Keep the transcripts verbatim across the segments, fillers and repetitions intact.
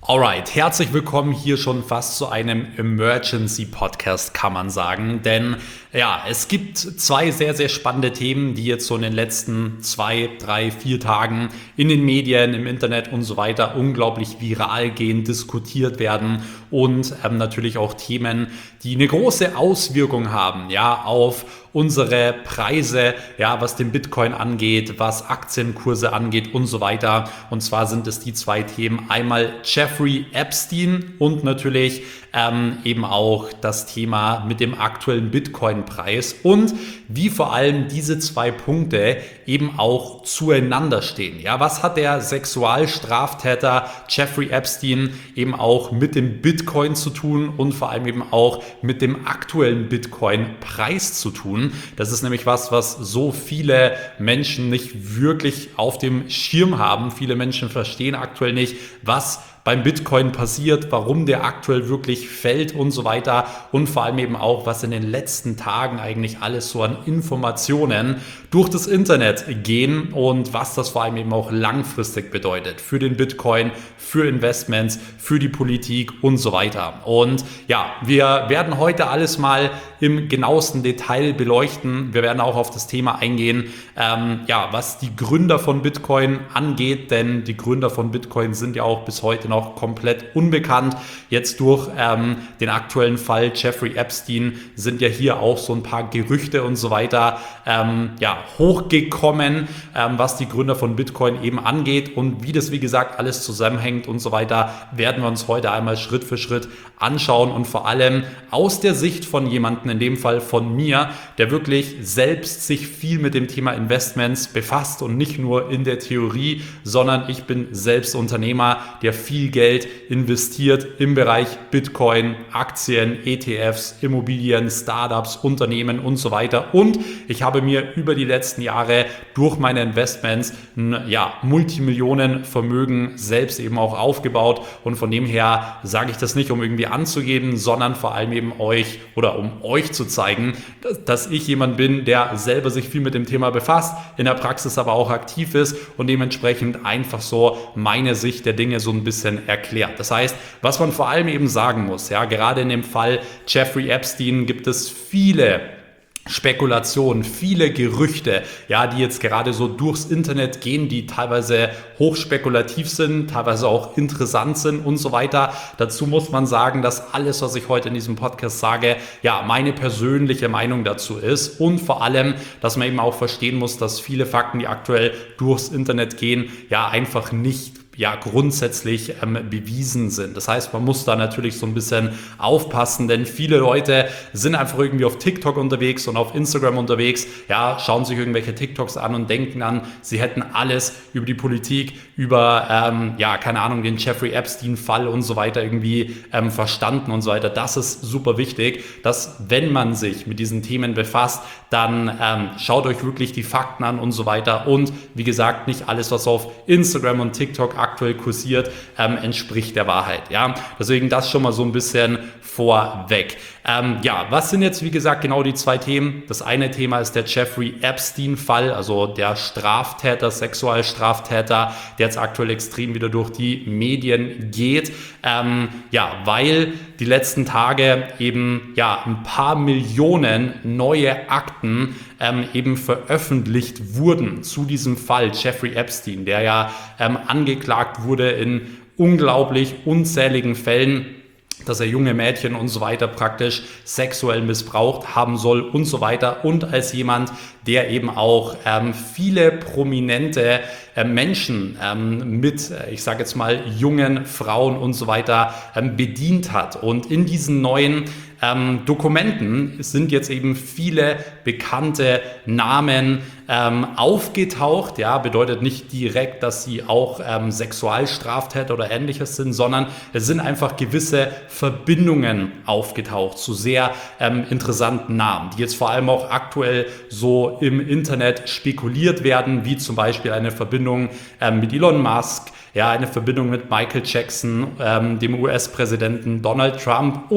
Alright, herzlich willkommen hier schon fast zu einem Emergency-Podcast, kann man sagen. Denn ja, es gibt zwei sehr, sehr spannende Themen, die jetzt so in den letzten zwei, drei, vier Tagen in den Medien, im Internet und so weiter unglaublich viral gehen, diskutiert werden und ähm, natürlich auch Themen, die eine große Auswirkung haben, ja, auf unsere Preise, ja, was den Bitcoin angeht, was Aktienkurse angeht und so weiter. Und zwar sind es die zwei Themen. Einmal Jeffrey Epstein und natürlich ähm, eben auch das Thema mit dem aktuellen Bitcoin-Preis und wie vor allem diese zwei Punkte eben auch zueinander stehen. Ja, was hat der Sexualstraftäter Jeffrey Epstein eben auch mit dem Bitcoin zu tun und vor allem eben auch mit dem aktuellen Bitcoin-Preis zu tun? Das ist nämlich was, was so viele Menschen nicht wirklich auf dem Schirm haben. Viele Menschen verstehen aktuell nicht, was beim Bitcoin passiert, warum der aktuell wirklich fällt und so weiter und vor allem eben auch, was in den letzten Tagen eigentlich alles so an Informationen durch das Internet gehen und was das vor allem eben auch langfristig bedeutet für den Bitcoin, für Investments, für die Politik und so weiter. Und ja, wir werden heute alles mal im genauesten Detail beleuchten. Wir werden auch auf das Thema eingehen, ähm, ja, was die Gründer von Bitcoin angeht, denn die Gründer von Bitcoin sind ja auch bis heute noch komplett unbekannt. Jetzt durch ähm, den aktuellen Fall Jeffrey Epstein sind ja hier auch so ein paar Gerüchte und so weiter ähm, ja, hochgekommen, ähm, was die Gründer von Bitcoin eben angeht und wie das, wie gesagt, alles zusammenhängt und so weiter, werden wir uns heute einmal Schritt für Schritt anschauen und vor allem aus der Sicht von jemandem, in dem Fall von mir, der wirklich selbst sich viel mit dem Thema Investments befasst und nicht nur in der Theorie, sondern ich bin selbst Unternehmer, der viel Geld investiert im Bereich Bitcoin, Aktien, E T Fs, Immobilien, Startups, Unternehmen und so weiter. Und ich habe mir über die letzten Jahre durch meine Investments ein ja, Multimillionenvermögen selbst eben auch aufgebaut. Und von dem her sage ich das nicht, um irgendwie anzugeben, sondern vor allem eben euch oder um euch zu zeigen, dass, dass ich jemand bin, der selber sich viel mit dem Thema befasst, in der Praxis aber auch aktiv ist und dementsprechend einfach so meine Sicht der Dinge so ein bisschen erklärt. Das heißt, was man vor allem eben sagen muss, ja, gerade in dem Fall Jeffrey Epstein gibt es viele Spekulationen, viele Gerüchte, ja, die jetzt gerade so durchs Internet gehen, die teilweise hochspekulativ sind, teilweise auch interessant sind und so weiter. Dazu muss man sagen, dass alles, was ich heute in diesem Podcast sage, ja, meine persönliche Meinung dazu ist und vor allem, dass man eben auch verstehen muss, dass viele Fakten, die aktuell durchs Internet gehen, ja, einfach nicht ja grundsätzlich ähm, bewiesen sind. Das heißt, man muss da natürlich so ein bisschen aufpassen, denn viele Leute sind einfach irgendwie auf TikTok unterwegs und auf Instagram unterwegs, ja, schauen sich irgendwelche TikToks an und denken an, sie hätten alles über die Politik, über, ähm, ja, keine Ahnung, den Jeffrey Epstein-Fall und so weiter irgendwie ähm, verstanden und so weiter. Das ist super wichtig, dass wenn man sich mit diesen Themen befasst, dann ähm, schaut euch wirklich die Fakten an und so weiter und wie gesagt, nicht alles, was auf Instagram und TikTok aktuell kursiert, ähm, entspricht der Wahrheit. Ja? Deswegen das schon mal so ein bisschen vorweg. Ähm, ja, was sind jetzt, wie gesagt, genau die zwei Themen? Das eine Thema ist der Jeffrey Epstein-Fall, also der Straftäter, Sexualstraftäter, der jetzt aktuell extrem wieder durch die Medien geht. Ähm, ja, weil die letzten Tage eben ja ein paar Millionen neue Akten ähm, eben veröffentlicht wurden zu diesem Fall Jeffrey Epstein, der ja ähm, angeklagt wurde in unglaublich unzähligen Fällen, dass er junge Mädchen und so weiter praktisch sexuell missbraucht haben soll und so weiter und als jemand, der eben auch ähm, viele prominente äh, Menschen ähm, mit, äh, ich sage jetzt mal, jungen Frauen und so weiter ähm, bedient hat. Und in diesen neuen ähm, Dokumenten sind jetzt eben viele bekannte Namen ähm, aufgetaucht. Ja, bedeutet nicht direkt, dass sie auch ähm, Sexualstraftäter oder Ähnliches sind, sondern es sind einfach gewisse Verbindungen aufgetaucht zu sehr ähm, interessanten Namen, die jetzt vor allem auch aktuell so im Internet spekuliert werden, wie zum Beispiel eine Verbindung ähm, mit Elon Musk, ja, eine Verbindung mit Michael Jackson, ähm, dem U S-Präsidenten Donald Trump und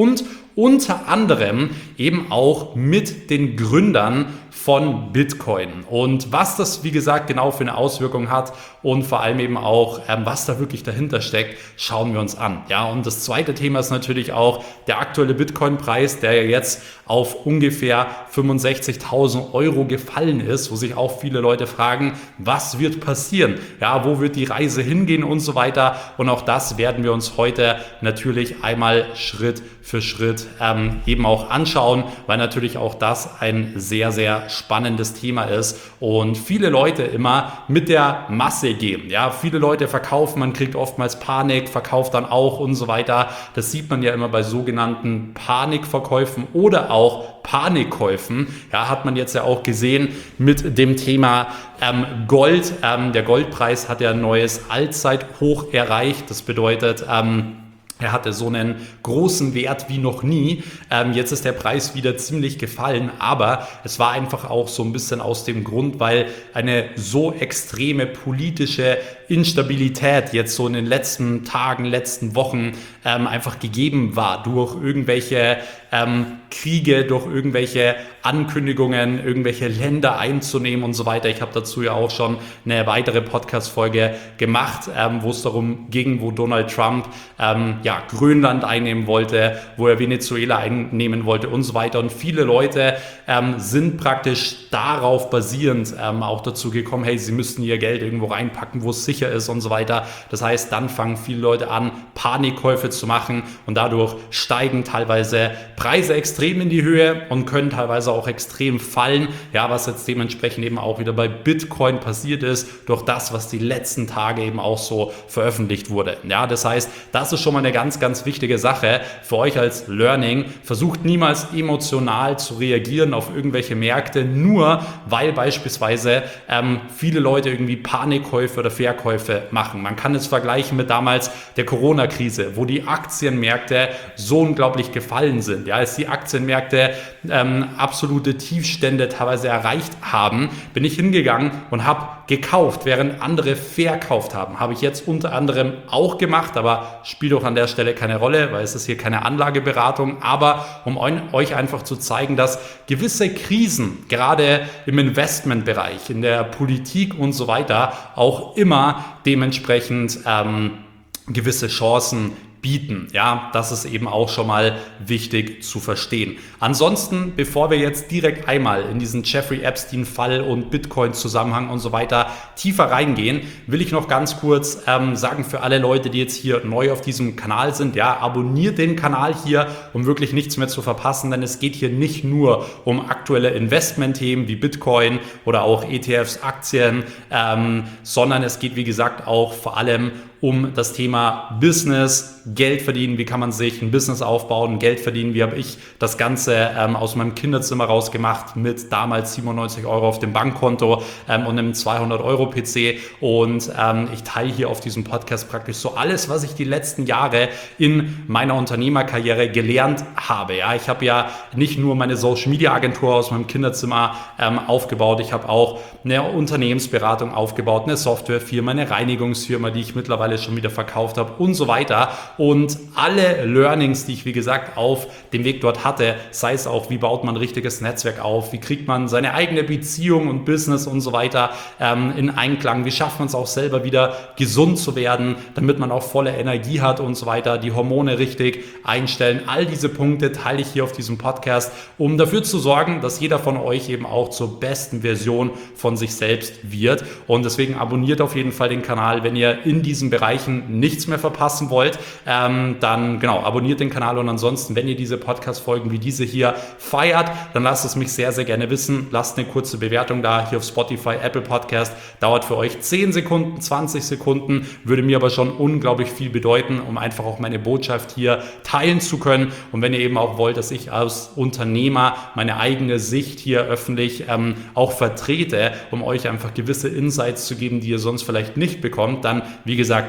unter anderem eben auch mit den Gründern von Bitcoin. Und was das, wie gesagt, genau für eine Auswirkung hat und vor allem eben auch, ähm, was da wirklich dahinter steckt, schauen wir uns an. Ja, und das zweite Thema ist natürlich auch der aktuelle Bitcoin-Preis, der ja jetzt auf ungefähr fünfundsechzigtausend Euro gefallen ist, wo sich auch viele Leute fragen, was wird passieren? Ja, wo wird die Reise hingehen und so weiter? Und auch das werden wir uns heute natürlich einmal Schritt für Schritt ähm, eben auch anschauen, weil natürlich auch das ein sehr, sehr spannendes Thema ist und viele Leute immer mit der Masse gehen. Ja, viele Leute verkaufen, man kriegt oftmals Panik, verkauft dann auch und so weiter. Das sieht man ja immer bei sogenannten Panikverkäufen oder auch Panikkäufen. Ja, hat man jetzt ja auch gesehen mit dem Thema ähm, Gold. Ähm, der Goldpreis hat ja ein neues Allzeithoch erreicht. Das bedeutet, ähm, er hatte so einen großen Wert wie noch nie. Ähm, jetzt ist der Preis wieder ziemlich gefallen, aber es war einfach auch so ein bisschen aus dem Grund, weil eine so extreme politische Instabilität jetzt so in den letzten Tagen, letzten Wochen ähm, einfach gegeben war durch irgendwelche ähm, Kriege, durch irgendwelche Ankündigungen, irgendwelche Länder einzunehmen und so weiter. Ich habe dazu ja auch schon eine weitere Podcast-Folge gemacht, ähm, wo es darum ging, wo Donald Trump ähm, ja, Grönland einnehmen wollte, wo er Venezuela einnehmen wollte und so weiter. Und viele Leute ähm, sind praktisch darauf basierend ähm, auch dazu gekommen, hey, sie müssten ihr Geld irgendwo reinpacken, wo es sicher ist und so weiter. Das heißt, dann fangen viele Leute an, Panikkäufe zu machen und dadurch steigen teilweise Preise extrem in die Höhe und können teilweise auch extrem fallen. Ja, was jetzt dementsprechend eben auch wieder bei Bitcoin passiert ist, durch das, was die letzten Tage eben auch so veröffentlicht wurde. Ja, das heißt, das ist schon mal eine ganz, ganz wichtige Sache für euch als Learning. Versucht niemals emotional zu reagieren auf irgendwelche Märkte, nur weil beispielsweise ähm, viele Leute irgendwie Panikkäufe oder Verkäufe machen. Man kann es vergleichen mit damals der Corona-Krise, wo die Aktienmärkte so unglaublich gefallen sind. Ja, als die Aktienmärkte ähm, absolute Tiefstände teilweise erreicht haben, bin ich hingegangen und habe gekauft, während andere verkauft haben. Habe ich jetzt unter anderem auch gemacht, aber spielt auch an der Stelle keine Rolle, weil es ist hier keine Anlageberatung, aber um euch einfach zu zeigen, dass gewisse Krisen, gerade im Investmentbereich, in der Politik und so weiter, auch immer dementsprechend ähm, gewisse Chancen bieten. Ja, das ist eben auch schon mal wichtig zu verstehen. Ansonsten, bevor wir jetzt direkt einmal in diesen Jeffrey Epstein-Fall und Bitcoin-Zusammenhang und so weiter tiefer reingehen, will ich noch ganz kurz ähm, sagen für alle Leute, die jetzt hier neu auf diesem Kanal sind, ja, abonniert den Kanal hier, um wirklich nichts mehr zu verpassen, denn es geht hier nicht nur um aktuelle Investmentthemen wie Bitcoin oder auch E T Fs, Aktien, ähm, sondern es geht, wie gesagt, auch vor allem um das Thema Business, Geld verdienen, wie kann man sich ein Business aufbauen, Geld verdienen, wie habe ich das Ganze ähm, aus meinem Kinderzimmer rausgemacht mit damals siebenundneunzig Euro auf dem Bankkonto ähm, und einem zweihundert Euro P C und ähm, ich teile hier auf diesem Podcast praktisch so alles, was ich die letzten Jahre in meiner Unternehmerkarriere gelernt habe. Ja, ich habe ja nicht nur meine Social Media Agentur aus meinem Kinderzimmer ähm, aufgebaut, ich habe auch eine Unternehmensberatung aufgebaut, eine Softwarefirma, eine Reinigungsfirma, die ich mittlerweile schon wieder verkauft habe und so weiter. Und alle Learnings, die ich wie gesagt auf dem Weg dort hatte, sei es auch, wie baut man ein richtiges Netzwerk auf, wie kriegt man seine eigene Beziehung und Business und so weiter ähm, in Einklang, wie schafft man es auch selber wieder gesund zu werden, damit man auch volle Energie hat und so weiter, die Hormone richtig einstellen. All diese Punkte teile ich hier auf diesem Podcast, um dafür zu sorgen, dass jeder von euch eben auch zur besten Version von sich selbst wird. Und deswegen abonniert auf jeden Fall den Kanal, wenn ihr in diesen Bereichen nichts mehr verpassen wollt. Ähm, dann genau, abonniert den Kanal und ansonsten, wenn ihr diese Podcast-Folgen wie diese hier feiert, dann lasst es mich sehr, sehr gerne wissen. Lasst eine kurze Bewertung da, hier auf Spotify, Apple Podcast. Dauert für euch zehn Sekunden, zwanzig Sekunden, würde mir aber schon unglaublich viel bedeuten, um einfach auch meine Botschaft hier teilen zu können. Und wenn ihr eben auch wollt, dass ich als Unternehmer meine eigene Sicht hier öffentlich ähm, auch vertrete, um euch einfach gewisse Insights zu geben, die ihr sonst vielleicht nicht bekommt, dann, wie gesagt,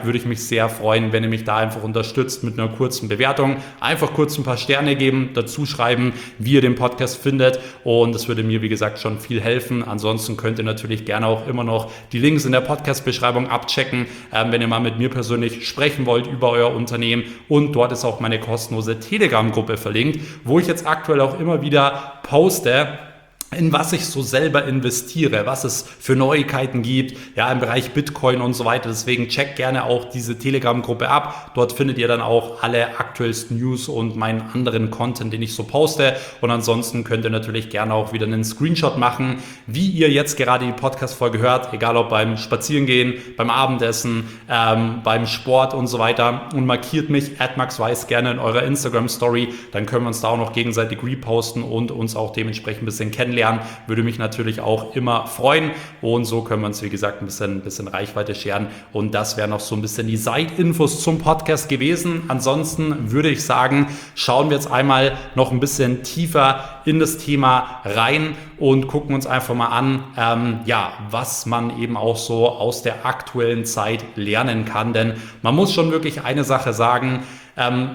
gesagt, würde ich mich sehr freuen, wenn ihr mich da einfach unterstützt mit einer kurzen Bewertung. Einfach kurz ein paar Sterne geben, dazu schreiben, wie ihr den Podcast findet und das würde mir, wie gesagt, schon viel helfen. Ansonsten könnt ihr natürlich gerne auch immer noch die Links in der Podcast-Beschreibung abchecken, ähm, wenn ihr mal mit mir persönlich sprechen wollt über euer Unternehmen und dort ist auch meine kostenlose Telegram-Gruppe verlinkt, wo ich jetzt aktuell auch immer wieder poste, in was ich so selber investiere, was es für Neuigkeiten gibt, ja, im Bereich Bitcoin und so weiter. Deswegen checkt gerne auch diese Telegram-Gruppe ab. Dort findet ihr dann auch alle aktuellsten News und meinen anderen Content, den ich so poste. Und ansonsten könnt ihr natürlich gerne auch wieder einen Screenshot machen, wie ihr jetzt gerade die Podcast-Folge hört, egal ob beim Spazierengehen, beim Abendessen, ähm, beim Sport und so weiter. Und markiert mich, at maxweiss, gerne in eurer Instagram-Story. Dann können wir uns da auch noch gegenseitig reposten und uns auch dementsprechend ein bisschen kennenlernen. Würde mich natürlich auch immer freuen und so können wir uns, wie gesagt, ein bisschen, ein bisschen Reichweite scheren und das wären noch so ein bisschen die Side-Infos zum Podcast gewesen. Ansonsten würde ich sagen, schauen wir jetzt einmal noch ein bisschen tiefer in das Thema rein und gucken uns einfach mal an, ähm, ja, was man eben auch so aus der aktuellen Zeit lernen kann, denn man muss schon wirklich eine Sache sagen, ähm,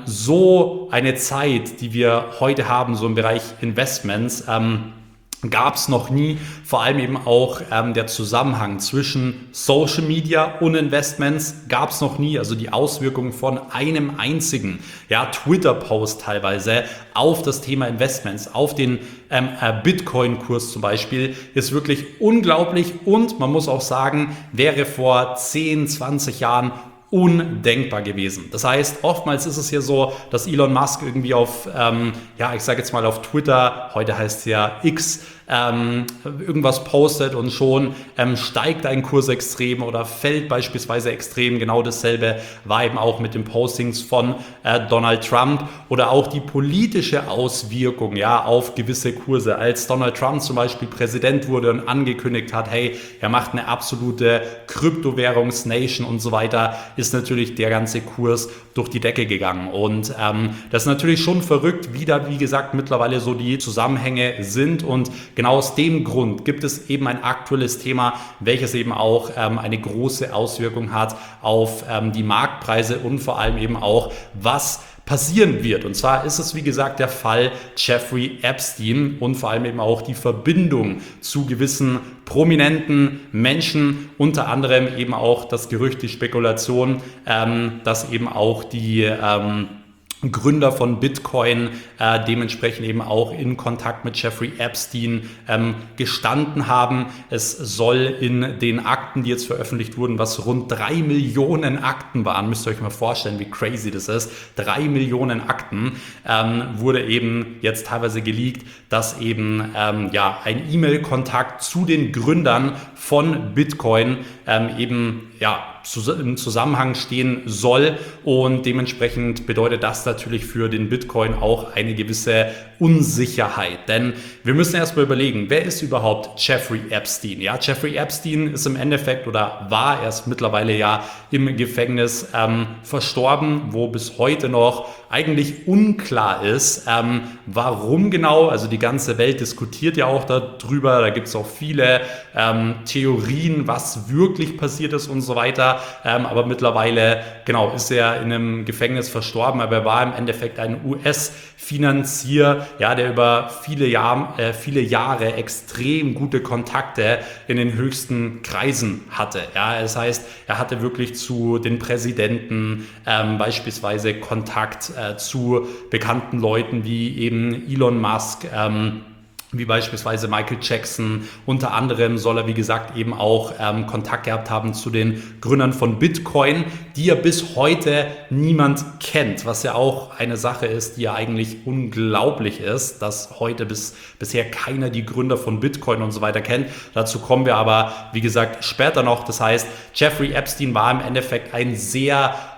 so eine Zeit, die wir heute haben, so im Bereich Investments, ähm, gab es noch nie, vor allem eben auch ähm, der Zusammenhang zwischen Social Media und Investments gab es noch nie, also die Auswirkungen von einem einzigen ja, Twitter-Post teilweise auf das Thema Investments, auf den ähm, äh, Bitcoin-Kurs zum Beispiel, ist wirklich unglaublich und man muss auch sagen, wäre vor zehn, zwanzig Jahren undenkbar gewesen. Das heißt, oftmals ist es ja so, dass Elon Musk irgendwie auf, ähm, ja, ich sage jetzt mal auf Twitter, heute heißt es ja X, ähm, irgendwas postet und schon ähm, steigt ein Kurs extrem oder fällt beispielsweise extrem. Genau dasselbe war eben auch mit den Postings von äh, Donald Trump oder auch die politische Auswirkung ja, auf gewisse Kurse. Als Donald Trump zum Beispiel Präsident wurde und angekündigt hat, hey, er macht eine absolute Kryptowährungsnation und so weiter, ist natürlich der ganze Kurs durch die Decke gegangen. Und ähm, das ist natürlich schon verrückt, wie da, wie gesagt, mittlerweile so die Zusammenhänge sind. Und genau aus dem Grund gibt es eben ein aktuelles Thema, welches eben auch ähm, eine große Auswirkung hat auf ähm, die Marktpreise und vor allem eben auch, was passieren wird. Und zwar ist es, wie gesagt, der Fall Jeffrey Epstein und vor allem eben auch die Verbindung zu gewissen prominenten Menschen, unter anderem eben auch das Gerücht, die Spekulation, ähm, dass eben auch die ähm, Gründer von Bitcoin äh, dementsprechend eben auch in Kontakt mit Jeffrey Epstein ähm, gestanden haben. Es soll in den Akten, die jetzt veröffentlicht wurden, was rund drei Millionen Akten waren, müsst ihr euch mal vorstellen, wie crazy das ist, drei Millionen Akten, ähm, wurde eben jetzt teilweise geleakt, dass eben ähm, ja, ein E-Mail-Kontakt zu den Gründern von Bitcoin ähm, eben ja, im Zusammenhang stehen soll und dementsprechend bedeutet das natürlich für den Bitcoin auch eine gewisse Unsicherheit, denn wir müssen erstmal überlegen, wer ist überhaupt Jeffrey Epstein? Ja, Jeffrey Epstein ist im Endeffekt oder war erst mittlerweile ja im Gefängnis ähm, verstorben, wo bis heute noch eigentlich unklar ist, ähm, warum genau, also die ganze Welt diskutiert ja auch darüber, da gibt es auch viele ähm, Theorien, was wirklich passiert ist und so weiter, ähm, aber mittlerweile, genau, ist er in einem Gefängnis verstorben, aber er war im Endeffekt ein U S-Finanzier, ja, der über viele, Jahr, äh, viele Jahre extrem gute Kontakte in den höchsten Kreisen hatte, ja, das heißt, er hatte wirklich zu den Präsidenten ähm, beispielsweise Kontakt äh, zu bekannten Leuten wie eben Elon Musk, ähm, wie beispielsweise Michael Jackson. Unter anderem soll er, wie gesagt, eben auch ähm, Kontakt gehabt haben zu den Gründern von Bitcoin, die ja bis heute niemand kennt, was ja auch eine Sache ist, die ja eigentlich unglaublich ist, dass heute bis, bisher keiner die Gründer von Bitcoin und so weiter kennt. Dazu kommen wir aber, wie gesagt, später noch. Das heißt, Jeffrey Epstein war im Endeffekt ein sehr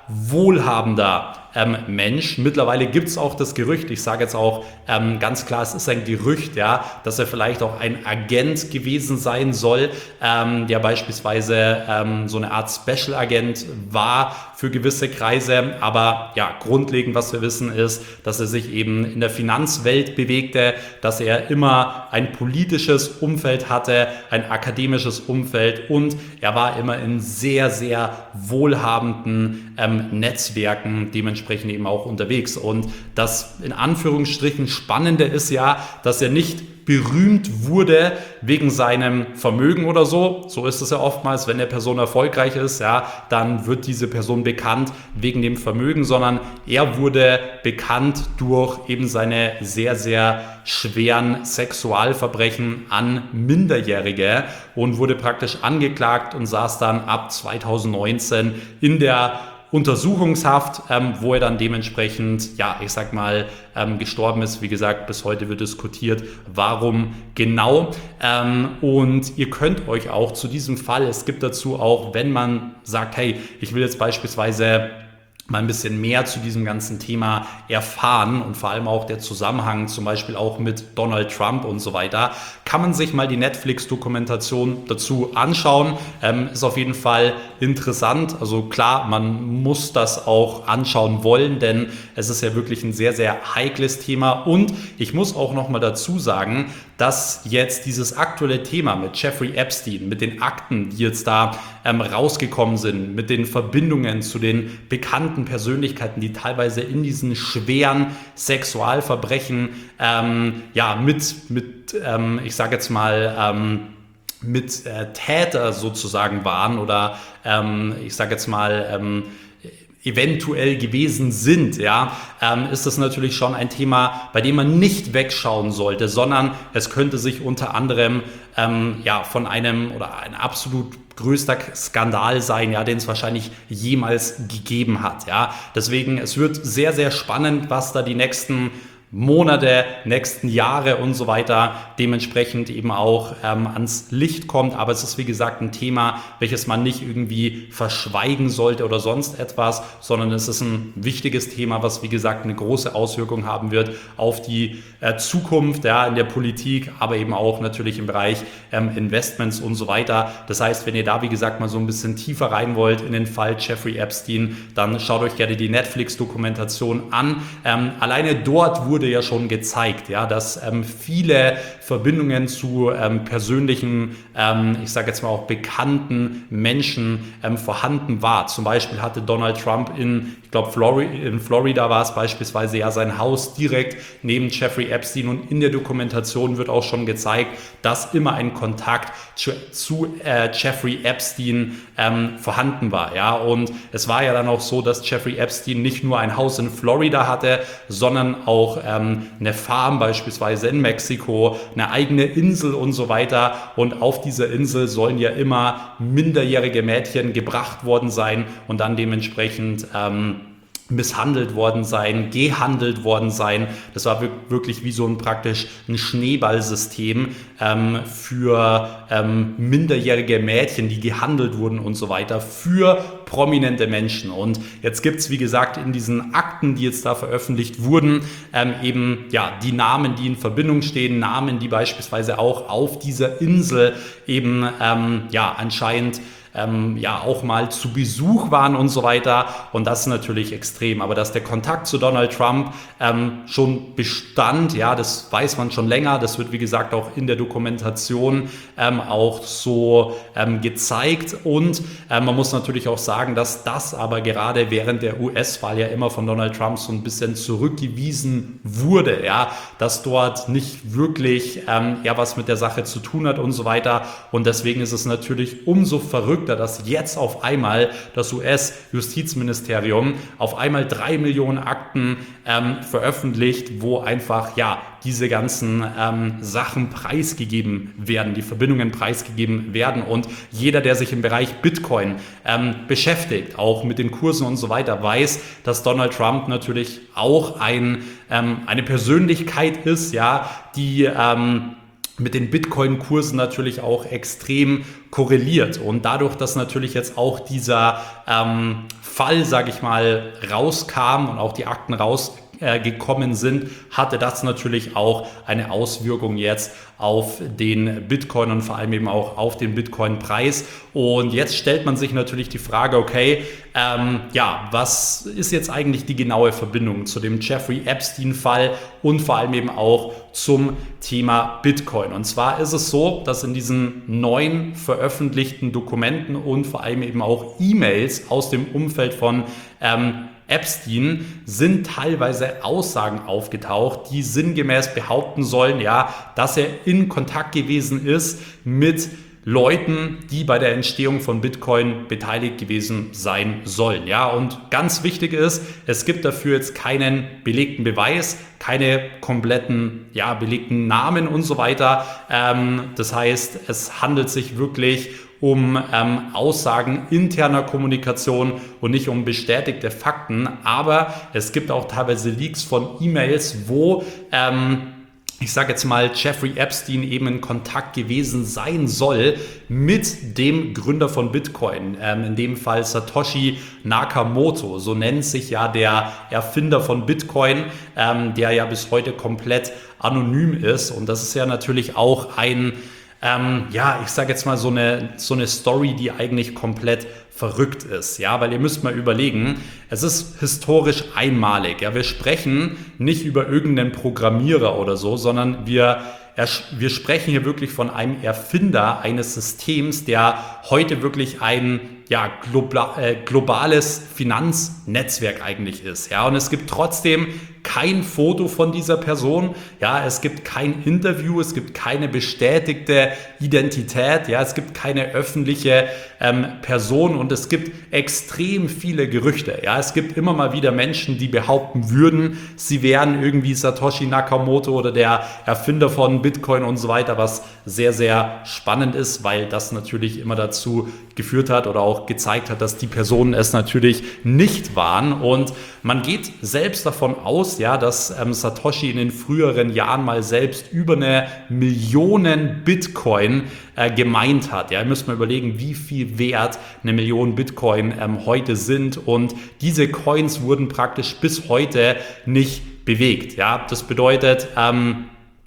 wohlhabender ähm, Mensch. Mittlerweile gibt es auch das Gerücht, ich sage jetzt auch ähm, ganz klar, es ist ein Gerücht, ja, dass er vielleicht auch ein Agent gewesen sein soll, ähm, der beispielsweise ähm, so eine Art Special-Agent war für gewisse Kreise. Aber ja, grundlegend, was wir wissen, ist, dass er sich eben in der Finanzwelt bewegte, dass er immer ein politisches Umfeld hatte, ein akademisches Umfeld, und er war immer in sehr, sehr wohlhabenden ähm, Netzwerken dementsprechend eben auch unterwegs. Und das in Anführungsstrichen Spannende ist ja, dass er nicht berühmt wurde wegen seinem Vermögen oder so. So ist es ja oftmals, wenn eine Person erfolgreich ist, ja, dann wird diese Person bekannt wegen dem Vermögen, sondern er wurde bekannt durch eben seine sehr, sehr schweren Sexualverbrechen an Minderjährige und wurde praktisch angeklagt und saß dann ab zweitausendneunzehn in der Untersuchungshaft, ähm, wo er dann dementsprechend, ja, ich sag mal, ähm, gestorben ist. Wie gesagt, bis heute wird diskutiert, warum genau. Ähm, und ihr könnt euch auch zu diesem Fall, es gibt dazu auch, wenn man sagt, hey, ich will jetzt beispielsweise mal ein bisschen mehr zu diesem ganzen Thema erfahren und vor allem auch der Zusammenhang zum Beispiel auch mit Donald Trump und so weiter, kann man sich mal die Netflix-Dokumentation dazu anschauen. Ähm, ist auf jeden Fall interessant. Also klar, man muss das auch anschauen wollen, denn es ist ja wirklich ein sehr, sehr heikles Thema. Und ich muss auch noch mal dazu sagen, dass jetzt dieses aktuelle Thema mit Jeffrey Epstein, mit den Akten, die jetzt da ähm, rausgekommen sind, mit den Verbindungen zu den bekannten Persönlichkeiten, die teilweise in diesen schweren Sexualverbrechen ähm, ja mit, mit ähm, ich sage jetzt mal, ähm, mit äh, Täter sozusagen waren oder ähm, ich sage jetzt mal, ähm, eventuell gewesen sind, ja, ähm, ist das natürlich schon ein Thema, bei dem man nicht wegschauen sollte, sondern es könnte sich unter anderem ähm, ja, von einem oder ein absolut größter Skandal sein, ja, den es wahrscheinlich jemals gegeben hat. Ja. Deswegen, es wird sehr, sehr spannend, was da die nächsten Monate, nächsten Jahre und so weiter dementsprechend eben auch ähm, ans Licht kommt. Aber es ist, wie gesagt, ein Thema, welches man nicht irgendwie verschweigen sollte oder sonst etwas, sondern es ist ein wichtiges Thema, was, wie gesagt, eine große Auswirkung haben wird auf die äh, Zukunft, ja, in der Politik, aber eben auch natürlich im Bereich ähm, Investments und so weiter. Das heißt, wenn ihr da, wie gesagt, mal so ein bisschen tiefer rein wollt in den Fall Jeffrey Epstein, dann schaut euch gerne die Netflix-Dokumentation an. Ähm, alleine dort wurde ja schon gezeigt, ja, dass ähm, viele Verbindungen zu ähm, persönlichen, ähm, ich sage jetzt mal auch bekannten Menschen ähm, vorhanden war. Zum Beispiel hatte Donald Trump in, ich glaube, Flori- in Florida war es beispielsweise ja sein Haus direkt neben Jeffrey Epstein, und in der Dokumentation wird auch schon gezeigt, dass immer ein Kontakt zu, zu äh, Jeffrey Epstein ähm, vorhanden war, ja, und es war ja dann auch so, dass Jeffrey Epstein nicht nur ein Haus in Florida hatte, sondern auch ähm, eine Farm beispielsweise in Mexiko, eine eigene Insel und so weiter, und auf dieser Insel sollen ja immer minderjährige Mädchen gebracht worden sein und dann dementsprechend ähm, misshandelt worden sein, gehandelt worden sein. Das war wirklich wie so ein praktisch ein Schneeballsystem ähm, für ähm, minderjährige Mädchen, die gehandelt wurden und so weiter, für prominente Menschen. Und jetzt gibt es, wie gesagt, in diesen Akten, die jetzt da veröffentlicht wurden, ähm, eben ja die Namen, die in Verbindung stehen, Namen, die beispielsweise auch auf dieser Insel eben ähm, ja anscheinend Ähm, ja auch mal zu Besuch waren und so weiter, und das ist natürlich extrem. Aber dass der Kontakt zu Donald Trump ähm, schon bestand, ja, das weiß man schon länger, das wird, wie gesagt, auch in der Dokumentation ähm, auch so ähm, gezeigt, und ähm, man muss natürlich auch sagen, dass das aber gerade während der U S-Wahl ja immer von Donald Trump so ein bisschen zurückgewiesen wurde, ja, dass dort nicht wirklich ähm, ja was mit der Sache zu tun hat und so weiter, und deswegen ist es natürlich umso verrückter, dass jetzt auf einmal das U S-Justizministerium auf einmal drei Millionen Akten ähm, veröffentlicht, wo einfach ja diese ganzen ähm, Sachen preisgegeben werden, die Verbindungen preisgegeben werden, und jeder, der sich im Bereich Bitcoin ähm, beschäftigt, auch mit den Kursen und so weiter, weiß, dass Donald Trump natürlich auch ein, ähm, eine Persönlichkeit ist, ja, die ähm, mit den Bitcoin-Kursen natürlich auch extrem korreliert. Und dadurch, dass natürlich jetzt auch dieser ähm, Fall, sage ich mal, rauskam und auch die Akten raus gekommen sind, hatte das natürlich auch eine Auswirkung jetzt auf den Bitcoin und vor allem eben auch auf den Bitcoin-Preis. Und jetzt stellt man sich natürlich die Frage, okay, ähm, ja, was ist jetzt eigentlich die genaue Verbindung zu dem Jeffrey Epstein-Fall und vor allem eben auch zum Thema Bitcoin? Und zwar ist es so, dass in diesen neuen veröffentlichten Dokumenten und vor allem eben auch E-Mails aus dem Umfeld von ähm, Epstein sind teilweise Aussagen aufgetaucht, die sinngemäß behaupten sollen, ja, dass er in Kontakt gewesen ist mit Leuten, die bei der Entstehung von Bitcoin beteiligt gewesen sein sollen. Ja, und ganz wichtig ist, es gibt dafür jetzt keinen belegten Beweis, keine kompletten, ja, belegten Namen und so weiter. Ähm, das heißt, es handelt sich wirklich um ähm, Aussagen interner Kommunikation und nicht um bestätigte Fakten. Aber es gibt auch teilweise Leaks von E-Mails, wo ähm, ich sage jetzt mal, Jeffrey Epstein eben in Kontakt gewesen sein soll mit dem Gründer von Bitcoin, ähm, in dem Fall Satoshi Nakamoto, so nennt sich ja der Erfinder von Bitcoin, ähm, der ja bis heute komplett anonym ist. Und das ist ja natürlich auch ein Ähm, ja, ich sage jetzt mal so eine, so eine Story, die eigentlich komplett verrückt ist, ja, weil ihr müsst mal überlegen, es ist historisch einmalig, ja, wir sprechen nicht über irgendeinen Programmierer oder so, sondern wir Wir sprechen hier wirklich von einem Erfinder eines Systems, der heute wirklich ein ja, globales Finanznetzwerk eigentlich ist. Ja, und es gibt trotzdem kein Foto von dieser Person. Ja, es gibt kein Interview, es gibt keine bestätigte Identität. Ja, es gibt keine öffentliche ähm, Person und es gibt extrem viele Gerüchte. Ja, es gibt immer mal wieder Menschen, die behaupten würden, sie wären irgendwie Satoshi Nakamoto oder der Erfinder von Bitcoin und so weiter, was sehr, sehr spannend ist, weil das natürlich immer dazu geführt hat oder auch gezeigt hat, dass die Personen es natürlich nicht waren. Und man geht selbst davon aus, ja, dass ähm, Satoshi in den früheren Jahren mal selbst über eine Million Bitcoin äh, gemeint hat. Ja, ihr müsst mal überlegen, wie viel wert eine Million Bitcoin ähm, heute sind. Und diese Coins wurden praktisch bis heute nicht bewegt. Ja, das bedeutet, ähm,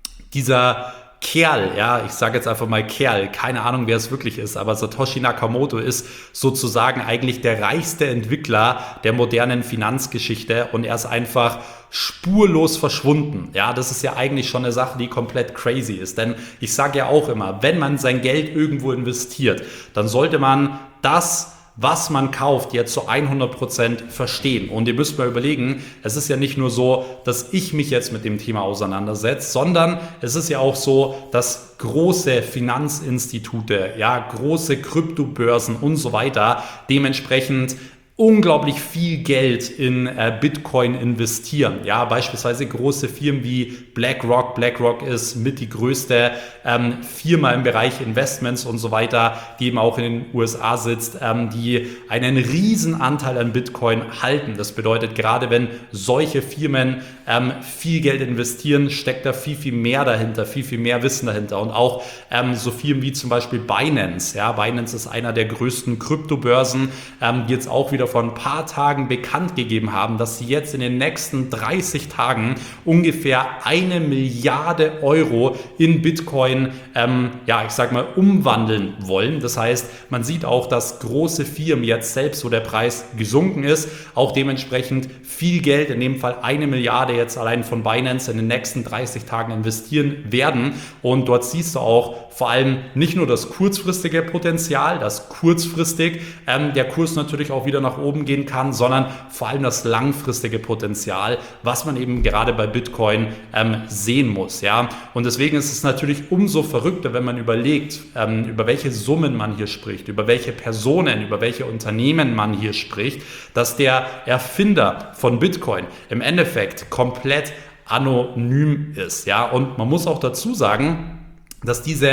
dieser Kerl, ja, ich sage jetzt einfach mal Kerl, keine Ahnung, wer es wirklich ist, aber Satoshi Nakamoto ist sozusagen eigentlich der reichste Entwickler der modernen Finanzgeschichte und er ist einfach spurlos verschwunden. Ja, das ist ja eigentlich schon eine Sache, die komplett crazy ist, denn ich sage ja auch immer, wenn man sein Geld irgendwo investiert, dann sollte man das, was man kauft, jetzt zu hundert Prozent verstehen. Und ihr müsst mal überlegen, es ist ja nicht nur so, dass ich mich jetzt mit dem Thema auseinandersetze, sondern es ist ja auch so, dass große Finanzinstitute, ja, große Kryptobörsen und so weiter dementsprechend unglaublich viel Geld in äh, Bitcoin investieren. Ja, beispielsweise große Firmen wie BlackRock. BlackRock ist mit die größte ähm, Firma im Bereich Investments und so weiter, die eben auch in den U S A sitzt, ähm, die einen riesen Anteil an Bitcoin halten. Das bedeutet, gerade wenn solche Firmen ähm, viel Geld investieren, steckt da viel, viel mehr dahinter, viel, viel mehr Wissen dahinter. Und auch ähm, so Firmen wie zum Beispiel Binance. Ja, Binance ist einer der größten Kryptobörsen, ähm, die jetzt auch wieder vor ein paar Tagen bekannt gegeben haben, dass sie jetzt in den nächsten dreißig Tagen ungefähr eine Milliarde Euro in Bitcoin, ähm, ja, ich sag mal, umwandeln wollen. Das heißt, man sieht auch, dass große Firmen jetzt selbst, wo der Preis gesunken ist, auch dementsprechend viel Geld, in dem Fall eine Milliarde jetzt allein von Binance in den nächsten dreißig Tagen investieren werden. Und dort siehst du auch vor allem nicht nur das kurzfristige Potenzial, dass kurzfristig ähm, der Kurs natürlich auch wieder nach oben gehen kann, sondern vor allem das langfristige Potenzial, was man eben gerade bei Bitcoin ähm, sehen muss. Ja? Und deswegen ist es natürlich umso verrückter, wenn man überlegt, ähm, über welche Summen man hier spricht, über welche Personen, über welche Unternehmen man hier spricht, dass der Erfinder von Bitcoin im Endeffekt komplett anonym ist. Ja? Und man muss auch dazu sagen, dass diese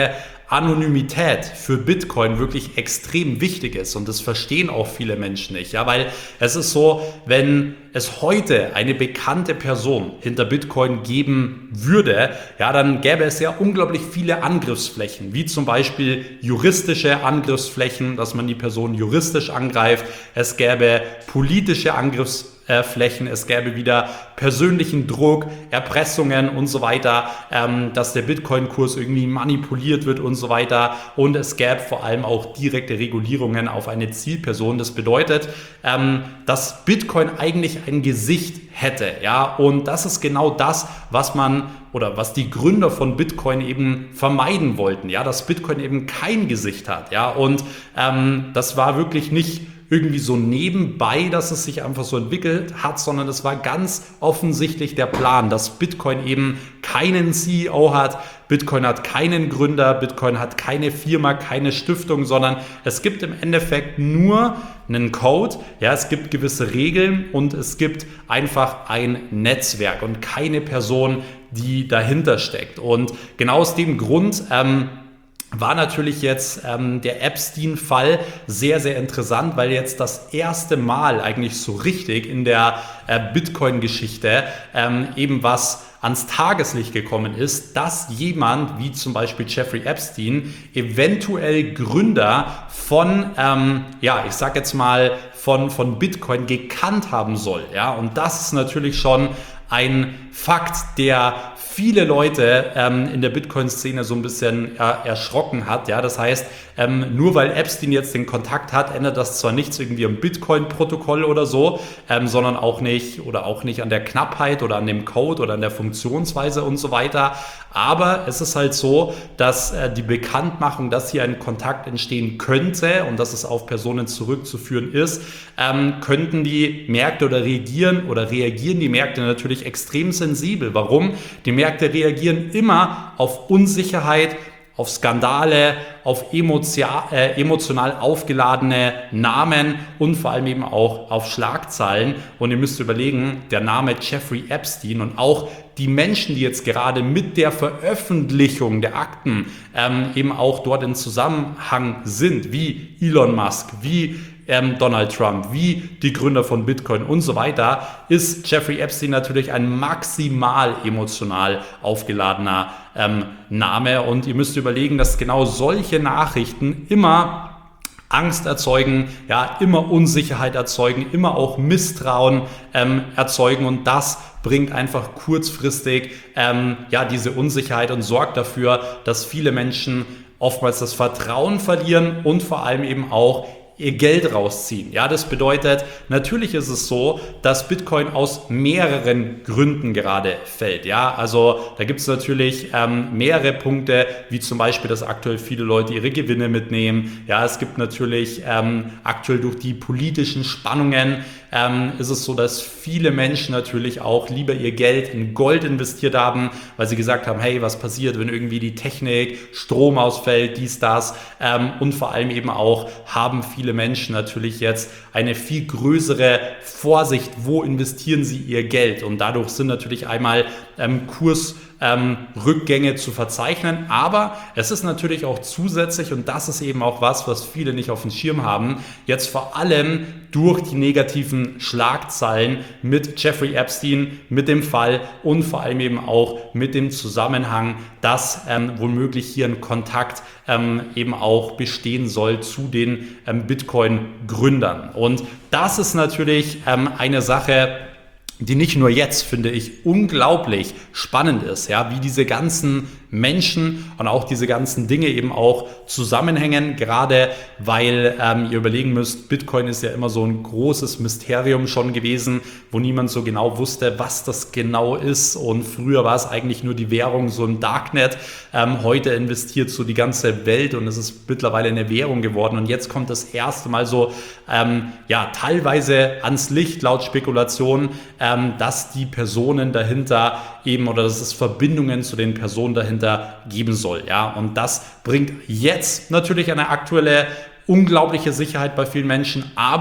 Anonymität für Bitcoin wirklich extrem wichtig ist und das verstehen auch viele Menschen nicht, ja, weil es ist so, wenn es heute eine bekannte Person hinter Bitcoin geben würde, ja, dann gäbe es ja unglaublich viele Angriffsflächen, wie zum Beispiel juristische Angriffsflächen, dass man die Person juristisch angreift. Es gäbe politische Angriffsflächen, es gäbe wieder persönlichen Druck, Erpressungen und so weiter, ähm, dass der Bitcoin-Kurs irgendwie manipuliert wird und so weiter. Und es gäbe vor allem auch direkte Regulierungen auf eine Zielperson. Das bedeutet, ähm, dass Bitcoin eigentlich ein Gesicht hätte, ja, und das ist genau das, was man oder was die Gründer von Bitcoin eben vermeiden wollten, ja, dass Bitcoin eben kein Gesicht hat, ja, und ähm, das war wirklich nicht irgendwie so nebenbei, dass es sich einfach so entwickelt hat, sondern es war ganz offensichtlich der Plan, dass Bitcoin eben keinen C E O hat, Bitcoin hat keinen Gründer, Bitcoin hat keine Firma, keine Stiftung, sondern es gibt im Endeffekt nur einen Code, ja, es gibt gewisse Regeln und es gibt einfach ein Netzwerk und keine Person, die dahinter steckt. Und genau aus dem Grund ähm, war natürlich jetzt ähm, der Epstein-Fall sehr, sehr interessant, weil jetzt das erste Mal eigentlich so richtig in der äh, Bitcoin-Geschichte ähm, eben was ans Tageslicht gekommen ist, dass jemand wie zum Beispiel Jeffrey Epstein eventuell Gründer von, ähm, ja, ich sag jetzt mal, von, von Bitcoin gekannt haben soll. Ja? Und das ist natürlich schon ein Fakt, der viele Leute ähm, in der Bitcoin-Szene so ein bisschen äh, erschrocken hat. Ja? Das heißt, ähm, nur weil Epstein jetzt den Kontakt hat, ändert das zwar nichts irgendwie am Bitcoin-Protokoll oder so, ähm, sondern auch nicht oder auch nicht an der Knappheit oder an dem Code oder an der Funktionsweise und so weiter. Aber es ist halt so, dass äh, die Bekanntmachung, dass hier ein Kontakt entstehen könnte und dass es auf Personen zurückzuführen ist, ähm, könnten die Märkte oder reagieren oder reagieren die Märkte natürlich extrem sensibel. Warum? Die Märkte reagieren immer auf Unsicherheit, auf Skandale, auf emotional, äh, emotional aufgeladene Namen und vor allem eben auch auf Schlagzeilen. Und ihr müsst überlegen, der Name Jeffrey Epstein und auch die Menschen, die jetzt gerade mit der Veröffentlichung der Akten ähm, eben auch dort in Zusammenhang sind, wie Elon Musk, wie ähm, Donald Trump, wie die Gründer von Bitcoin und so weiter, ist Jeffrey Epstein natürlich ein maximal emotional aufgeladener ähm, Name. Und ihr müsst überlegen, dass genau solche Nachrichten immer Angst erzeugen, ja, immer Unsicherheit erzeugen, immer auch Misstrauen ähm, erzeugen und das bringt einfach kurzfristig ähm, ja, diese Unsicherheit und sorgt dafür, dass viele Menschen oftmals das Vertrauen verlieren und vor allem eben auch ihr Geld rausziehen. Ja, das bedeutet, natürlich ist es so, dass Bitcoin aus mehreren Gründen gerade fällt. Ja, also da gibt es natürlich ähm, mehrere Punkte, wie zum Beispiel, dass aktuell viele Leute ihre Gewinne mitnehmen. Ja, es gibt natürlich ähm, aktuell durch die politischen Spannungen ähm, ist es so, dass viele Menschen natürlich auch lieber ihr Geld in Gold investiert haben, weil sie gesagt haben, hey, was passiert, wenn irgendwie die Technik, Strom ausfällt, dies, das ähm, und vor allem eben auch haben viele Menschen natürlich jetzt eine viel größere Vorsicht, wo investieren sie ihr Geld und dadurch sind natürlich einmal ähm, Kurs Ähm, Rückgänge zu verzeichnen, aber es ist natürlich auch zusätzlich und das ist eben auch was, was viele nicht auf dem Schirm haben, jetzt vor allem durch die negativen Schlagzeilen mit Jeffrey Epstein, mit dem Fall und vor allem eben auch mit dem Zusammenhang, dass ähm, womöglich hier ein Kontakt ähm, eben auch bestehen soll zu den ähm, Bitcoin-Gründern. Und das ist natürlich ähm, eine Sache, die nicht nur jetzt, finde ich, unglaublich spannend ist, ja, wie diese ganzen Menschen und auch diese ganzen Dinge eben auch zusammenhängen, gerade weil ähm, ihr überlegen müsst, Bitcoin ist ja immer so ein großes Mysterium schon gewesen, wo niemand so genau wusste, was das genau ist und früher war es eigentlich nur die Währung, so ein Darknet, ähm, heute investiert so die ganze Welt und es ist mittlerweile eine Währung geworden und jetzt kommt das erste Mal so, ähm, ja, teilweise ans Licht laut Spekulationen, ähm, dass die Personen dahinter eben oder dass es Verbindungen zu den Personen dahinter geben soll, ja, und das bringt jetzt natürlich eine aktuelle unglaubliche Sicherheit bei vielen Menschen, aber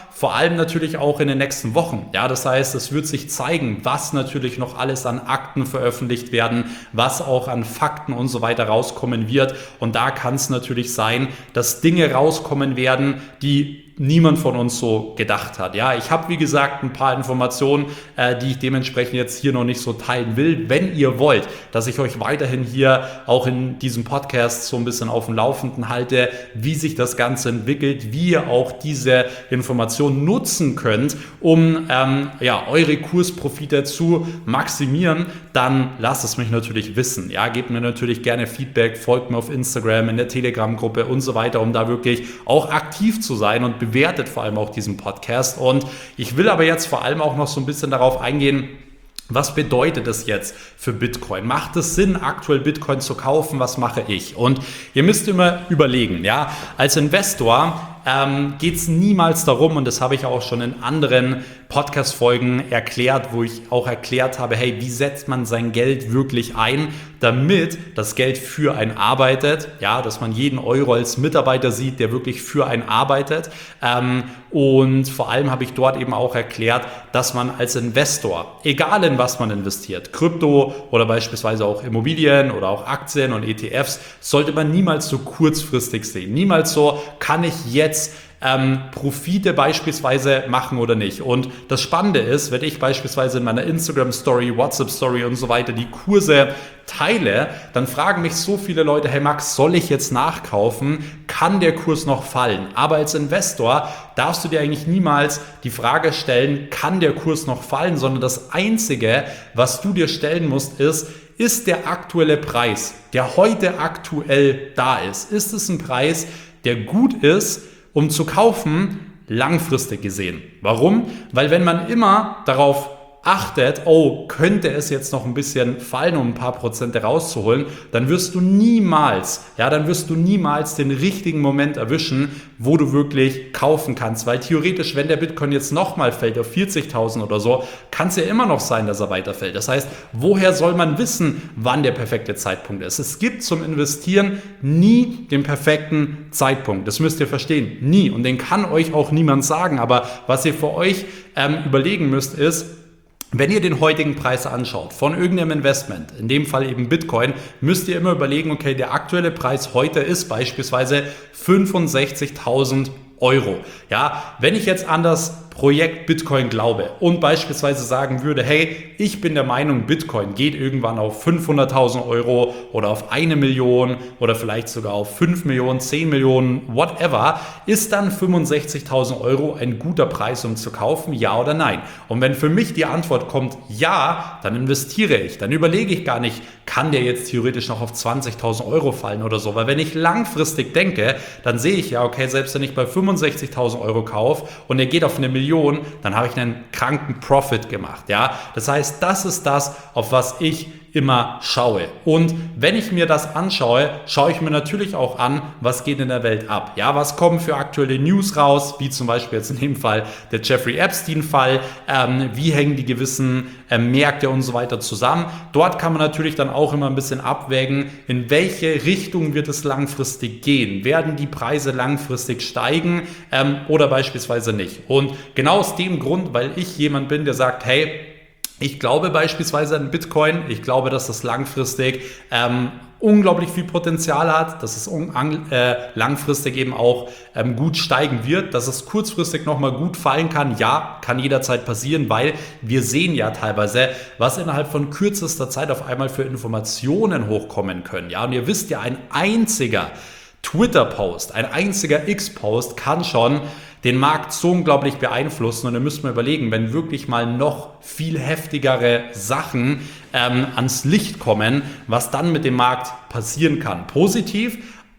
vor allem natürlich auch in den nächsten Wochen. Ja, das heißt, es wird sich zeigen, was natürlich noch alles an Akten veröffentlicht werden, was auch an Fakten und so weiter rauskommen wird. Und da kann es natürlich sein, dass Dinge rauskommen werden, die niemand von uns so gedacht hat. Ja, ich habe wie gesagt ein paar Informationen, äh, die ich dementsprechend jetzt hier noch nicht so teilen will. Wenn ihr wollt, dass ich euch weiterhin hier auch in diesem Podcast so ein bisschen auf dem Laufenden halte, wie sich das Ganze entwickelt, wie ihr auch diese Informationen nutzen könnt, um ähm, ja, eure Kursprofite zu maximieren, dann lasst es mich natürlich wissen. Ja, gebt mir natürlich gerne Feedback, folgt mir auf Instagram, in der Telegram-Gruppe und so weiter, um da wirklich auch aktiv zu sein und bewertet vor allem auch diesen Podcast. Und ich will aber jetzt vor allem auch noch so ein bisschen darauf eingehen, was bedeutet das jetzt für Bitcoin? Macht es Sinn, aktuell Bitcoin zu kaufen? Was mache ich? Und ihr müsst immer überlegen, ja, als Investor ähm, geht es niemals darum, und das habe ich auch schon in anderen Podcast-Folgen erklärt, wo ich auch erklärt habe, hey, wie setzt man sein Geld wirklich ein, damit das Geld für einen arbeitet, ja, dass man jeden Euro als Mitarbeiter sieht, der wirklich für einen arbeitet. Ähm, und vor allem habe ich dort eben auch erklärt, dass man als Investor, egal in was man investiert, Krypto oder beispielsweise auch Immobilien oder auch Aktien und E T Fs, sollte man niemals so kurzfristig sehen. Niemals so, kann ich jetzt Ähm, Profite beispielsweise machen oder nicht. Und das Spannende ist, wenn ich beispielsweise in meiner Instagram-Story, WhatsApp-Story und so weiter die Kurse teile, dann fragen mich so viele Leute, hey Max, soll ich jetzt nachkaufen? Kann der Kurs noch fallen? Aber als Investor darfst du dir eigentlich niemals die Frage stellen, kann der Kurs noch fallen? Sondern das Einzige, was du dir stellen musst, ist, ist der aktuelle Preis, der heute aktuell da ist, ist es ein Preis, der gut ist, um zu kaufen, langfristig gesehen. Warum? Weil wenn man immer darauf achtet, oh, könnte es jetzt noch ein bisschen fallen, um ein paar Prozente rauszuholen, dann wirst du niemals, ja, dann wirst du niemals den richtigen Moment erwischen, wo du wirklich kaufen kannst, weil theoretisch, wenn der Bitcoin jetzt nochmal fällt auf vierzigtausend oder so, kann es ja immer noch sein, dass er weiterfällt. Das heißt, woher soll man wissen, wann der perfekte Zeitpunkt ist? Es gibt zum Investieren nie den perfekten Zeitpunkt. Das müsst ihr verstehen. Nie. Und den kann euch auch niemand sagen. Aber was ihr für euch ähm, überlegen müsst, ist, wenn ihr den heutigen Preis anschaut von irgendeinem Investment, in dem Fall eben Bitcoin, müsst ihr immer überlegen, okay, der aktuelle Preis heute ist beispielsweise fünfundsechzigtausend Euro. Ja, wenn ich jetzt an das Projekt Bitcoin glaube und beispielsweise sagen würde, hey, ich bin der Meinung, Bitcoin geht irgendwann auf fünfhunderttausend Euro oder auf eine Million oder vielleicht sogar auf fünf Millionen, zehn Millionen, whatever, ist dann fünfundsechzigtausend Euro ein guter Preis, um zu kaufen, ja oder nein? Und wenn für mich die Antwort kommt, ja, dann investiere ich, dann überlege ich gar nicht, kann der jetzt theoretisch noch auf zwanzigtausend Euro fallen oder so, weil wenn ich langfristig denke, dann sehe ich ja, okay, selbst wenn ich bei fünfundsechzigtausend Euro kaufe und er geht auf eine Million, dann habe ich einen kranken Profit gemacht. Ja? Das heißt, das ist das, auf was ich immer schaue. Und wenn ich mir das anschaue, schaue ich mir natürlich auch an, was geht in der Welt ab. Ja, was kommen für aktuelle News raus, wie zum Beispiel jetzt in dem Fall der Jeffrey Epstein-Fall, ähm, wie hängen die gewissen äh, Märkte und so weiter zusammen. Dort kann man natürlich dann auch immer ein bisschen abwägen, in welche Richtung wird es langfristig gehen. Werden die Preise langfristig steigen ähm, oder beispielsweise nicht. Und genau aus dem Grund, weil ich jemand bin, der sagt, hey, ich glaube beispielsweise an Bitcoin, ich glaube, dass das langfristig ähm, unglaublich viel Potenzial hat, dass es un- äh, langfristig eben auch ähm, gut steigen wird, dass es kurzfristig nochmal gut fallen kann. Ja, kann jederzeit passieren, weil wir sehen ja teilweise, was innerhalb von kürzester Zeit auf einmal für Informationen hochkommen können. Ja, und ihr wisst ja, ein einziger Twitter-Post, ein einziger X-Post kann schon den Markt so unglaublich beeinflussen. Und da müssen wir überlegen, wenn wirklich mal noch viel heftigere Sachen ähm, ans Licht kommen, was dann mit dem Markt passieren kann. Positiv,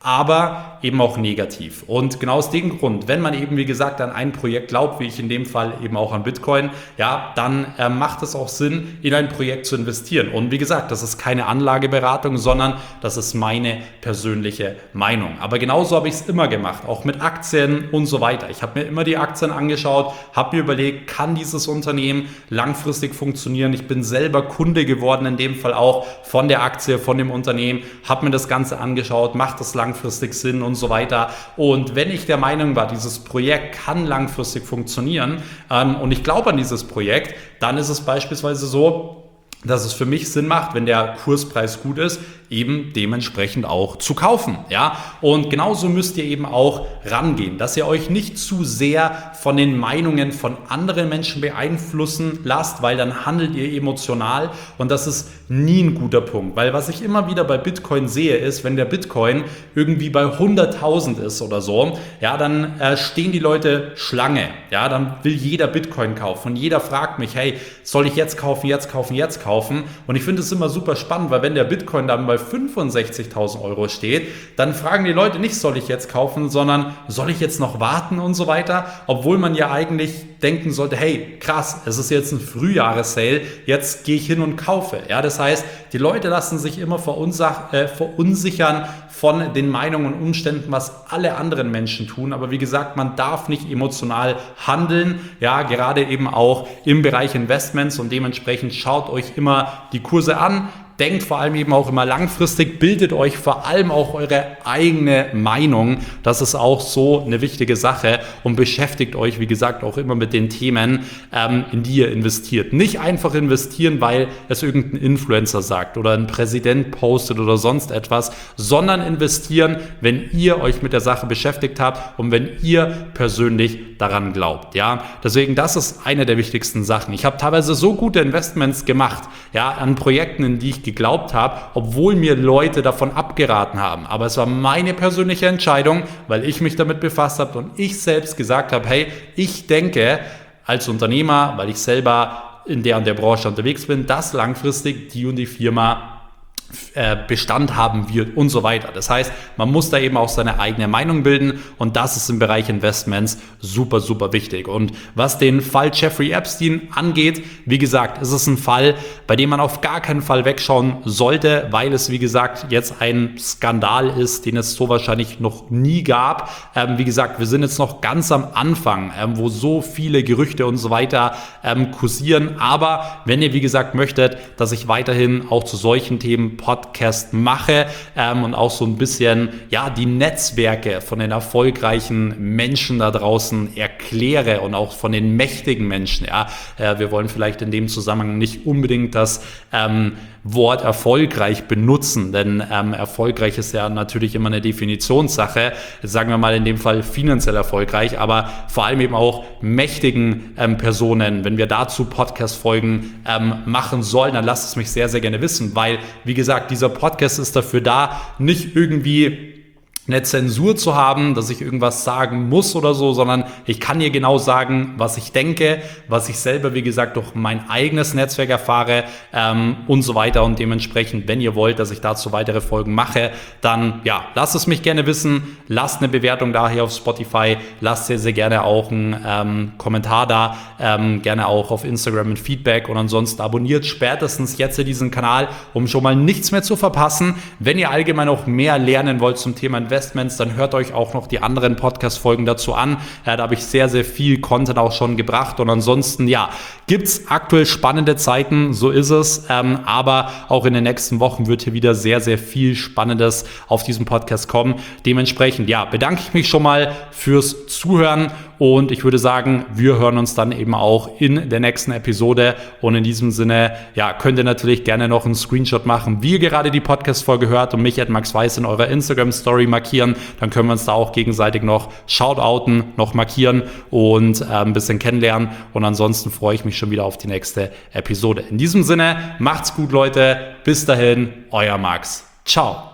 aber eben auch negativ. Und genau aus dem Grund, wenn man eben, wie gesagt, an ein Projekt glaubt, wie ich in dem Fall eben auch an Bitcoin, ja, dann äh, macht es auch Sinn, in ein Projekt zu investieren. Und wie gesagt, das ist keine Anlageberatung, sondern das ist meine persönliche Meinung. Aber genauso habe ich es immer gemacht, auch mit Aktien und so weiter. Ich habe mir immer die Aktien angeschaut, habe mir überlegt, kann dieses Unternehmen langfristig funktionieren? Ich bin selber Kunde geworden, in dem Fall auch von der Aktie, von dem Unternehmen, habe mir das Ganze angeschaut, macht das langfristig Sinn und so weiter. Und wenn ich der Meinung war, dieses Projekt kann langfristig funktionieren ähm, und ich glaube an dieses Projekt, dann ist es beispielsweise so, dass es für mich Sinn macht, wenn der Kurspreis gut ist, eben dementsprechend auch zu kaufen. Ja? Und genauso müsst ihr eben auch rangehen, dass ihr euch nicht zu sehr von den Meinungen von anderen Menschen beeinflussen lasst, weil dann handelt ihr emotional und das ist nie ein guter Punkt. Weil was ich immer wieder bei Bitcoin sehe, ist, wenn der Bitcoin irgendwie bei hunderttausend ist oder so, ja, dann äh, stehen die Leute Schlange. Ja, dann will jeder Bitcoin kaufen und jeder fragt mich, hey, soll ich jetzt kaufen, jetzt kaufen, jetzt kaufen? Und ich finde es immer super spannend, weil wenn der Bitcoin dann bei fünfundsechzigtausend Euro steht, dann fragen die Leute nicht, soll ich jetzt kaufen, sondern soll ich jetzt noch warten und so weiter, obwohl man ja eigentlich denken sollte, hey, krass, es ist jetzt ein Frühjahressale, jetzt gehe ich hin und kaufe. Ja, das heißt, die Leute lassen sich immer verunsach- äh, verunsichern von den Meinungen und Umständen, was alle anderen Menschen tun. Aber wie gesagt, man darf nicht emotional handeln, ja, gerade eben auch im Bereich Investments und dementsprechend schaut euch immer die Kurse an. Denkt vor allem eben auch immer langfristig, bildet euch vor allem auch eure eigene Meinung. Das ist auch so eine wichtige Sache und beschäftigt euch, wie gesagt, auch immer mit den Themen, ähm, in die ihr investiert. Nicht einfach investieren, weil es irgendein Influencer sagt oder ein Präsident postet oder sonst etwas, sondern investieren, wenn ihr euch mit der Sache beschäftigt habt und wenn ihr persönlich daran glaubt. Ja, deswegen, das ist eine der wichtigsten Sachen. Ich habe teilweise so gute Investments gemacht, ja, an Projekten, in die ich geglaubt habe, obwohl mir Leute davon abgeraten haben. Aber es war meine persönliche Entscheidung, weil ich mich damit befasst habe und ich selbst gesagt habe, hey, ich denke als Unternehmer, weil ich selber in der und der Branche unterwegs bin, dass langfristig die und die Firma Bestand haben wird und so weiter. Das heißt, man muss da eben auch seine eigene Meinung bilden und das ist im Bereich Investments super, super wichtig. Und was den Fall Jeffrey Epstein angeht, wie gesagt, ist es ein Fall, bei dem man auf gar keinen Fall wegschauen sollte, weil es, wie gesagt, jetzt ein Skandal ist, den es so wahrscheinlich noch nie gab. Ähm, wie gesagt, wir sind jetzt noch ganz am Anfang, ähm, wo so viele Gerüchte und so weiter ähm, kursieren. Aber wenn ihr, wie gesagt, möchtet, dass ich weiterhin auch zu solchen Themen Podcast mache ähm, und auch so ein bisschen ja die Netzwerke von den erfolgreichen Menschen da draußen erkläre und auch von den mächtigen Menschen. Ja, äh, wir wollen vielleicht in dem Zusammenhang nicht unbedingt das ähm, Wort erfolgreich benutzen, denn ähm, erfolgreich ist ja natürlich immer eine Definitionssache. Jetzt sagen wir mal in dem Fall finanziell erfolgreich, aber vor allem eben auch mächtigen ähm, Personen. Wenn wir dazu Podcast-Folgen ähm, machen sollen, dann lasst es mich sehr, sehr gerne wissen, weil, wie gesagt, dieser Podcast ist dafür da, nicht irgendwie eine Zensur zu haben, dass ich irgendwas sagen muss oder so, sondern ich kann hier genau sagen, was ich denke, was ich selber, wie gesagt, durch mein eigenes Netzwerk erfahre ähm, und so weiter. Und dementsprechend, wenn ihr wollt, dass ich dazu weitere Folgen mache, dann ja, lasst es mich gerne wissen, lasst eine Bewertung da hier auf Spotify, lasst sehr, sehr gerne auch einen ähm, Kommentar da, ähm, gerne auch auf Instagram ein Feedback und ansonsten abonniert spätestens jetzt diesen Kanal, um schon mal nichts mehr zu verpassen. Wenn ihr allgemein auch mehr lernen wollt zum Thema Investment, dann hört euch auch noch die anderen Podcast-Folgen dazu an. Ja, da habe ich sehr, sehr viel Content auch schon gebracht und ansonsten, ja, gibt es aktuell spannende Zeiten, so ist es, ähm, aber auch in den nächsten Wochen wird hier wieder sehr, sehr viel Spannendes auf diesem Podcast kommen. Dementsprechend, ja, bedanke ich mich schon mal fürs Zuhören und ich würde sagen, wir hören uns dann eben auch in der nächsten Episode und in diesem Sinne, ja, könnt ihr natürlich gerne noch einen Screenshot machen, wie ihr gerade die Podcast-Folge hört und mich at Max Weiß in eurer Instagram-Story markieren, dann können wir uns da auch gegenseitig noch shoutouten, noch markieren und äh, ein bisschen kennenlernen und ansonsten freue ich mich schon wieder auf die nächste Episode. In diesem Sinne, macht's gut, Leute, bis dahin, euer Max. Ciao.